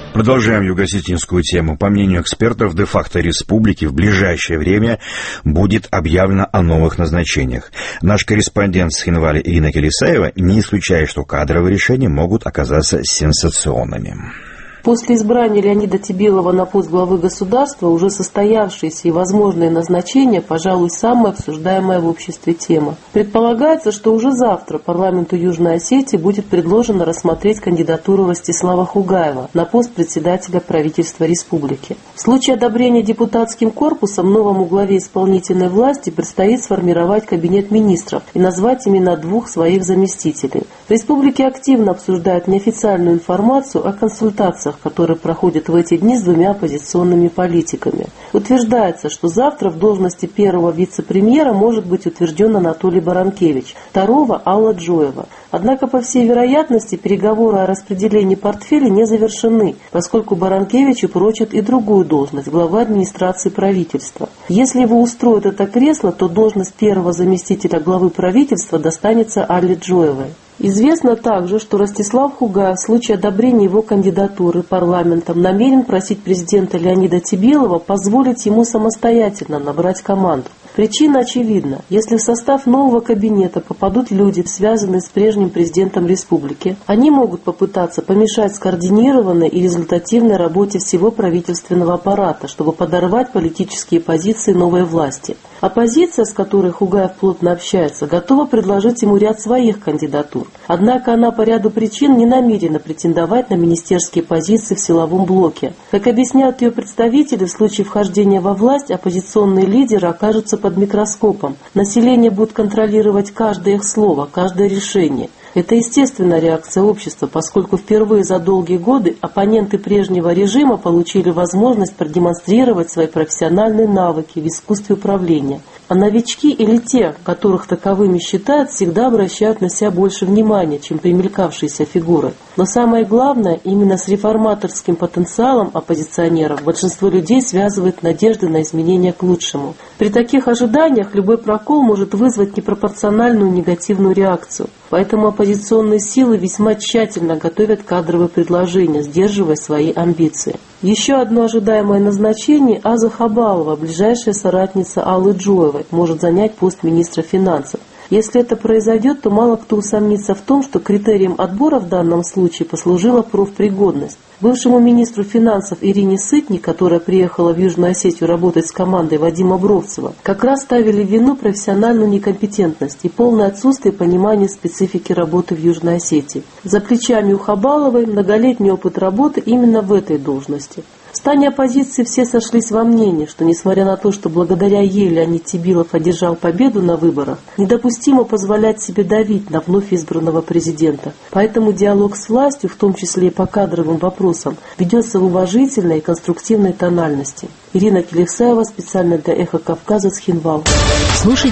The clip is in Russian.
Продолжаем юго-осетинскую тему. По мнению экспертов, де-факто республики в ближайшее время будет объявлено о новых назначениях. Наш корреспондент с Хинвали Ирина Келесаева не исключает, что кадровые решения могут оказаться сенсационными. После избрания Леонида Тебилова на пост главы государства уже состоявшиеся и возможные назначения, пожалуй, самая обсуждаемая в обществе тема. Предполагается, что уже завтра парламенту Южной Осетии будет предложено рассмотреть кандидатуру Ростислава Хугаева на пост председателя правительства республики. В случае одобрения депутатским корпусом новому главе исполнительной власти предстоит сформировать кабинет министров и назвать имена 2 своих заместителей. В республике активно обсуждают неофициальную информацию о консультациях, которые проходят в эти дни с 2 оппозиционными политиками. Утверждается, что завтра в должности первого вице-премьера может быть утвержден Анатолий Баранкевич, второго – Алла Джоева. Однако, по всей вероятности, переговоры о распределении портфеля не завершены, поскольку Баранкевичу прочат и другую должность – главы администрации правительства. Если его устроит это кресло, то должность первого заместителя главы правительства достанется Алле Джоевой. Известно также, что Ростислав Хугаев в случае одобрения его кандидатуры парламентом намерен просить президента Леонида Тебилова позволить ему самостоятельно набрать команду. Причина очевидна. Если в состав нового кабинета попадут люди, связанные с прежним президентом республики, они могут попытаться помешать скоординированной и результативной работе всего правительственного аппарата, чтобы подорвать политические позиции новой власти. Оппозиция, с которой Хугаев плотно общается, готова предложить ему ряд своих кандидатур. Однако она по ряду причин не намерена претендовать на министерские позиции в силовом блоке. Как объясняют ее представители, в случае вхождения во власть оппозиционные лидеры окажутся под микроскопом. Население будет контролировать каждое их слово, каждое решение. Это естественная реакция общества, поскольку впервые за долгие годы оппоненты прежнего режима получили возможность продемонстрировать свои профессиональные навыки в искусстве управления. А новички или те, которых таковыми считают, всегда обращают на себя больше внимания, чем примелькавшиеся фигуры. Но самое главное, именно с реформаторским потенциалом оппозиционеров большинство людей связывает надежды на изменения к лучшему. При таких ожиданиях любой прокол может вызвать непропорциональную негативную реакцию. Поэтому оппозиционные силы весьма тщательно готовят кадровые предложения, сдерживая свои амбиции. Еще одно ожидаемое назначение – Аза Хабалова, ближайшая соратница Аллы Джоевой, может занять пост министра финансов. Если это произойдет, то мало кто усомнится в том, что критерием отбора в данном случае послужила профпригодность. Бывшему министру финансов Ирине Сытник, которая приехала в Южную Осетию работать с командой Вадима Бровцева, как раз ставили в вину профессиональную некомпетентность и полное отсутствие понимания специфики работы в Южной Осетии. За плечами у Хабаловой многолетний опыт работы именно в этой должности. В стане оппозиции все сошлись во мнении, что несмотря на то, что благодаря ей Леонид Тебилов одержал победу на выборах, недопустимо позволять себе давить на вновь избранного президента. Поэтому диалог с властью, в том числе и по кадровым вопросам, ведется в уважительной и конструктивной тональности. Ирина Келесаева, специально для «Эхо Кавказа» с Хинвал.